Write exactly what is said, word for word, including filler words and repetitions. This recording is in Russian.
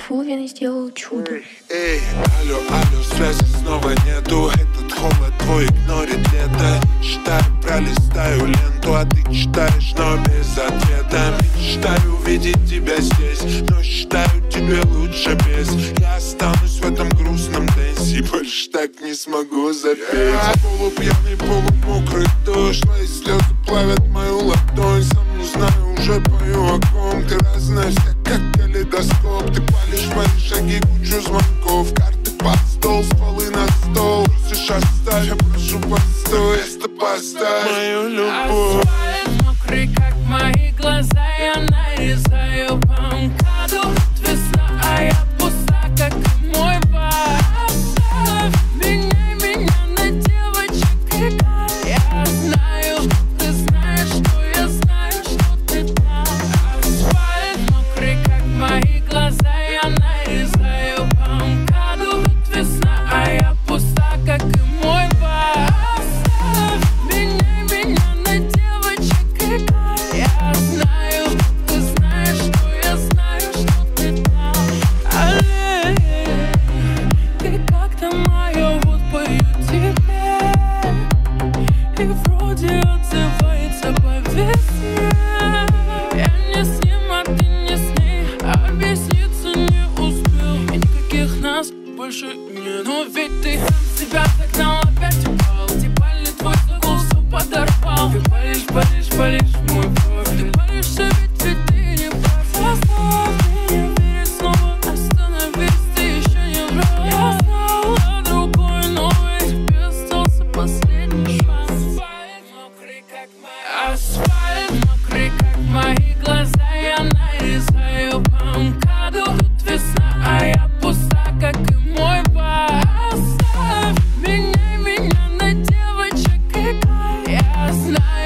Фулвин сделал чудо. Эй, алло, алло, связи снова нету. Этот холод твой игнорит лето. Читаю, пролистаю ленту, а ты читаешь, но без ответа. Мечтаю увидеть тебя здесь, но считаю тебе лучше без. Я останусь в этом грустном дэнсе, больше так не смогу запеть. Полупьяный, полумокрый дождь, твои слезы плавят мою ладонь. Сам не знаю, уже пою о ком. Ты разная вся, как калейдоскоп. Ты палишь мои шаги, кучу звонков. Карты под стол, стволы на стол. Просишь оставь, я прошу постой. Место поставь мою любовь. Асфальт мокрый, как мои глаза. Я нарезаю по МКАДу. Весна, а я пуста, как и мой бар. Оставь меня, меня на девочек играй. Я знаю, ты знаешь, что я знаю, что ты там. Асфальт мокрый, как мои глаза. Я нарезаю по МКАДу. Весна, а я пуста, как и мой бар. Оставь меня, меня на девочек играй. Я знаю, ты знаешь, что я знаю, что ты там. Алле, ты как-то моё, вот пою тебе. И вроде отзывается по весне. Я не с ним, а ты не с ней. Объясниться не успел. И никаких нас больше нет. Но ведь ты сам себя загнал, опять упал. Типали твой загул, все подорвал. Ты палишь, палишь, палишь мой кровь. Ты палишься, ведь, ведь ты не прав. Оставь меня верить снова, остановись, ты еще не враг. Я знал о другой, но ведь тебе остался последний шанс. Асфальт мокрый, как мои, асфальт мокрый, как мои глаза. Я нарезаю по МКАДу. Тут весна, а я пуста, как и мой бар. Оставь меня, меня на девочек играй. Я знаю.